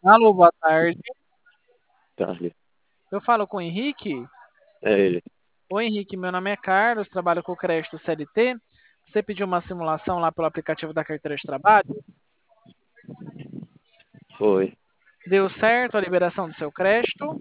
Alô, boa tarde. Tarde. Eu falo com o Henrique. É ele. Oi, Henrique, meu nome é Carlos, trabalho com o crédito CLT. Você pediu uma simulação lá pelo aplicativo da carteira de trabalho. Foi. Deu certo a liberação do seu crédito?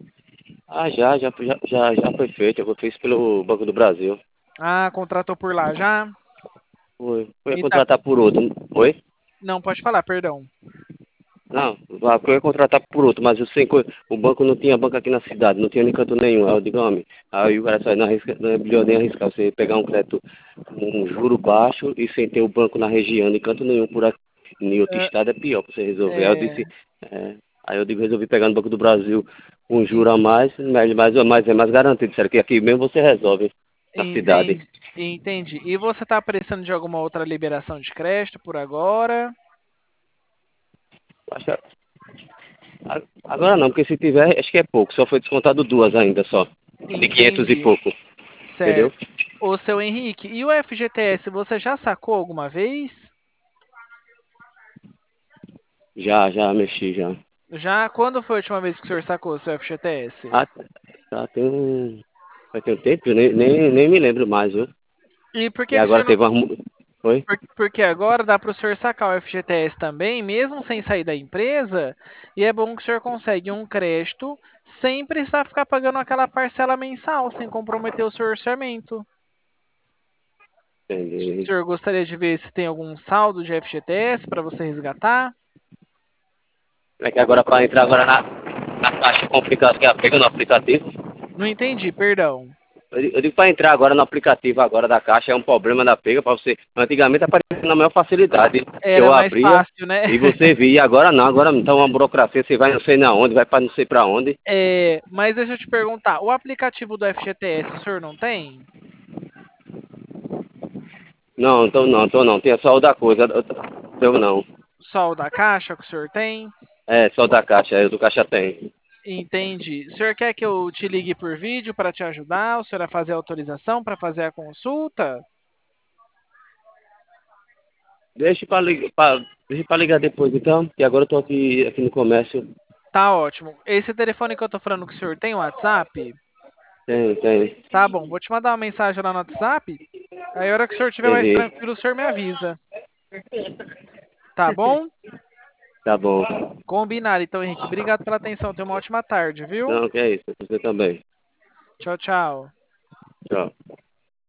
Já foi feito. Eu fiz pelo Banco do Brasil. Ah, contratou por lá já? Foi E tá... contratar por outro. Oi? Não, pode falar, perdão. Não, eu ia contratar por outro, mas o banco não tinha banco aqui na cidade, não tinha nem canto nenhum. Aí eu digo, homem, aí o cara só não é melhor nem arriscar você pegar um crédito com um juro baixo e sem ter o banco na região, nem canto nenhum por aqui. Em outro É, estado é pior pra você resolver. Aí eu é, disse, aí eu digo, resolvi pegar no Banco do Brasil um en- juro a mais, mas é mais garantido. Sério que aqui mesmo você resolve na cidade. entendi. E você está precisando de alguma outra liberação de crédito por agora? Acho que agora não, porque se tiver, acho que é pouco. Só foi descontado duas ainda só. De 500 e Entendi. pouco. Entendeu? Certo. Ô, seu Henrique, e o FGTS, você já sacou alguma vez? Já mexi já. Já? Quando foi a última vez que o senhor sacou o seu FGTS? Ah, tá, vai ter um tempo, eu nem me lembro mais, viu? E por E que que o agora senhor não... teve uma. Oi? Porque agora dá para o senhor sacar o FGTS também, mesmo sem sair da empresa, e é bom que o senhor consegue um crédito sem precisar ficar pagando aquela parcela mensal, sem comprometer o seu orçamento. O Entendi. senhor gostaria de ver se tem algum saldo de FGTS para você resgatar? É que agora para entrar agora na caixa complicada que pega no aplicativo. Não entendi, perdão. Eu digo para entrar agora no aplicativo agora da caixa é um problema da pega para você. Antigamente aparecia na maior facilidade. Era Eu mais abria fácil, né? e você via, agora não, agora não. Então uma burocracia, você vai não sei na onde, vai para não sei para onde. É, mas deixa eu te perguntar, o aplicativo do FGTS o senhor não tem? Não, então não. Tem só o da coisa. Eu não. Só o da Caixa que o senhor tem? É, só o da caixa, o do caixa tem. Entendi. O senhor quer que eu te ligue por vídeo para te ajudar? O senhor a fazer a autorização para fazer a consulta? Deixa pra ligar depois então, que agora eu tô aqui no comércio. Tá ótimo. Esse telefone que eu tô falando que o senhor tem WhatsApp? Tem. Tá bom, vou te mandar uma mensagem lá no WhatsApp. Aí a hora que o senhor estiver mais Entendi. tranquilo, o senhor me avisa. Tá bom? Tá bom. Combinado. Então, Henrique, obrigado pela atenção. Tenha uma ótima tarde, viu? Não, que é isso. Você também. Tchau, tchau. Tchau.